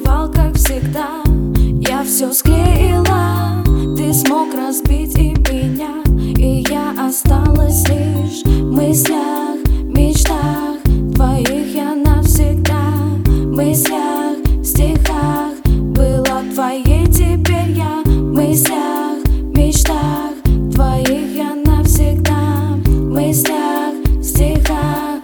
убивал, как всегда. Я все склеила, ты смог разбить и меня, и я осталась лишь в мыслях, мечтах твоих я навсегда. В мыслях, в стихах была твоей, теперь я в мыслях, мечтах твоих я навсегда. В мыслях, в стихах,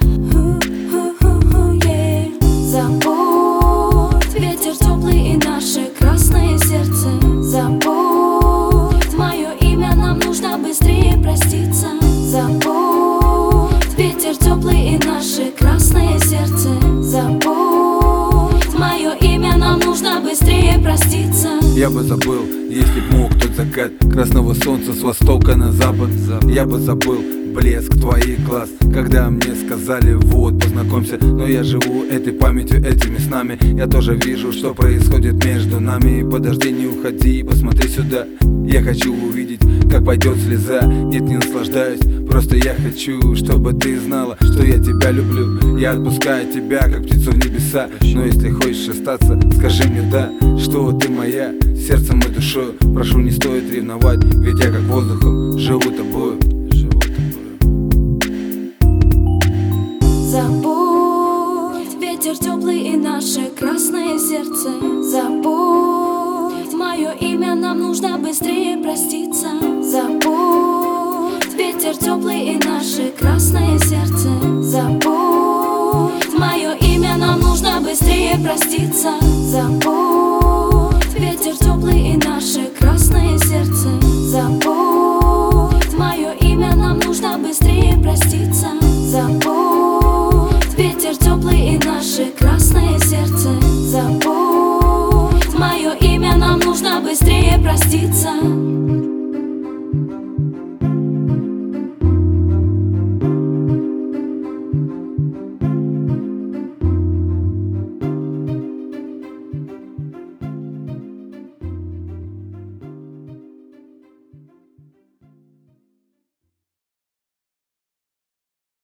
забудь ветер теплый и наше красное сердце. Забудь мое имя, нам нужно быстрее проститься. Забудь ветер теплый и наше красное сердце. Забудь мое имя, нам нужно быстрее проститься. Я бы забыл, если б мог, тот закат красного солнца с востока на запад. Я бы забыл блеск твоих глаз, когда мне сказали: вот, познакомься. Но я живу этой памятью, этими снами. Я тоже вижу, что происходит между нами. Подожди, не уходи, посмотри сюда. Я хочу увидеть, как пойдет слеза. Нет, не наслаждаюсь, просто я хочу, чтобы ты знала, что я тебя люблю. Я отпускаю тебя, как птицу в небеса. Но если хочешь остаться, скажи мне да, что ты моя, сердцем и душой. Прошу, не стоит ревновать, ведь я как воздухом живу тобою. Забудь ветер теплый и наше красное сердце. Забудь мое имя, нам нужно быстрее проститься. Забудь ветер теплый и наше красное сердце. Забудь мое имя, нам нужно быстрее проститься. Забудь ветер теплый и наше красное сердце. Забудь мое имя, нам нужно быстрее проститься. Забудь ветер теплый и наше красное сердце. Забудь мое имя, нам нужно быстрее проститься.